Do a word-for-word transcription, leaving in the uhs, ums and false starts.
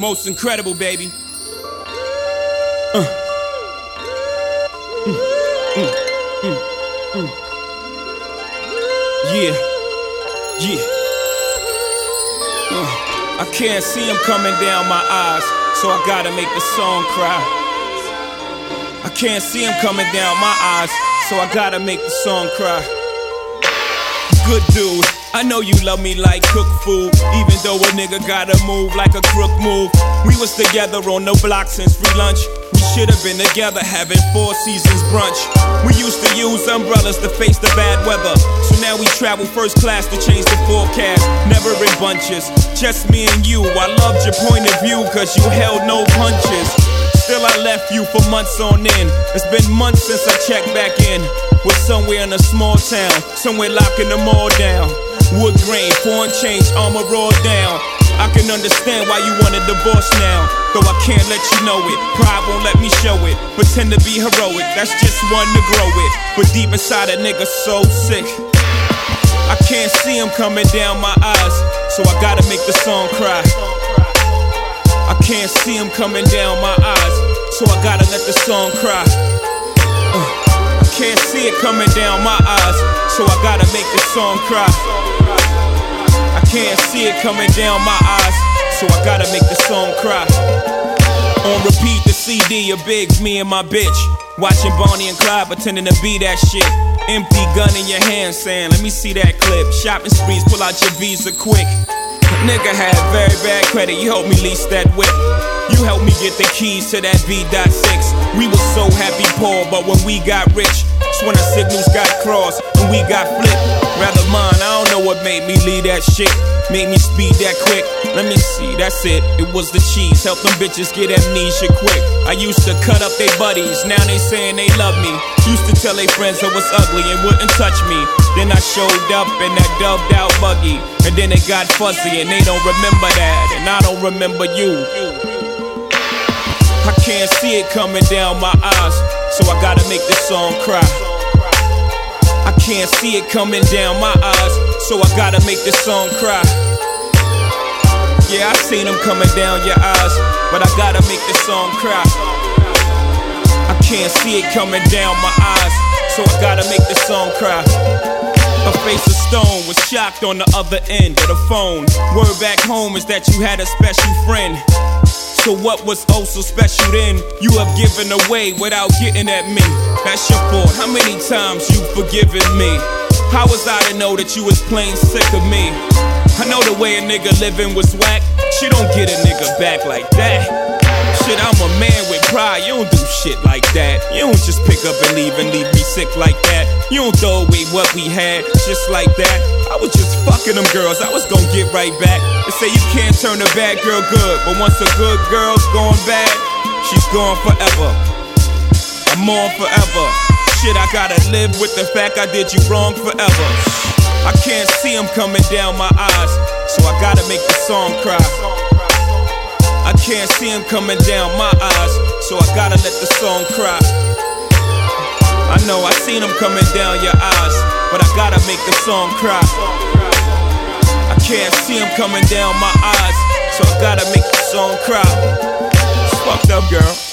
Most incredible, baby. Uh. Mm, mm, mm, mm. Yeah, yeah. Uh. I can't see him coming down my eyes, so I gotta make the song cry. I can't see him coming down my eyes, so I gotta make the song cry. Good dude, I know you love me like cook food, even though a nigga gotta move like a crook move. We was together on the block since free lunch. We should've been together having Four Seasons brunch. We used to use umbrellas to face the bad weather, so now we travel first class to change the forecast. Never in bunches, just me and you. I loved your point of view cause you held no punches. Still I left you for months on end. It's been months since I checked back in. We're somewhere in a small town, somewhere locking them all down. Wood grain, foreign change, armor all down. I can understand why you want a divorce now, though I can't let you know it. Pride won't let me show it. Pretend to be heroic, that's just one to grow it. But deep inside a nigga so sick, I can't see him coming down my eyes, so I gotta make the song cry. I can't see him coming down my eyes, so I gotta let the song cry. uh, I can't see it coming down my eyes, so I gotta make the song cry. I can't see it coming down my eyes, so I gotta make the song cry. On repeat the C D of Biggs, me and my bitch, watching Bonnie and Clyde pretending to be that shit. Empty gun in your hand saying, let me see that clip. Shopping sprees, pull out your Visa quick. Nigga had very bad credit, you helped me lease that whip. You helped me get the keys to that V six. We was so happy poor, but when we got rich, that's when the signals got crossed and we got flipped. Rather mine, I don't know what made me leave that shit, made me speed that quick. Let me see, that's it, it was the cheese. Help them bitches get amnesia quick. I used to cut up they buddies, now they saying they love me. Used to tell they friends I was ugly and wouldn't touch me. Then I showed up in that dubbed out buggy, and then it got fuzzy and they don't remember that, and I don't remember you. I can't see it coming down my eyes, so I gotta make this song cry. I can't see it coming down my eyes, so I gotta make this song cry. Yeah, I seen them coming down your eyes, but I gotta make this song cry. I can't see it coming down my eyes, so I gotta make this song cry. Her face of stone was shocked on the other end of the phone. Word back home is that you had a special friend. So what was oh so special then? You have given away without getting at me. That's your fault, how many times you forgiven me? How was I to know that you was plain sick of me? I know the way a nigga living was whack. She don't get a nigga back like that. Shit, I'm a man with pride, you don't do shit like that. You don't just pick up and leave and leave me sick like that. You don't throw away what we had just like that. I was just fucking them girls, I was gonna get right back. They say you can't turn a bad girl good, but once a good girl's gone bad, she's gone forever. I'm on forever. Shit, I gotta live with the fact I did you wrong forever. I can't see him coming down my eyes, so I gotta make the song cry. I can't see him coming down my eyes, so I gotta let the song cry. I know I seen him coming down your eyes, but I gotta make the song cry. I can't see him coming down my eyes, so I gotta make the song cry. It's fucked up, girl.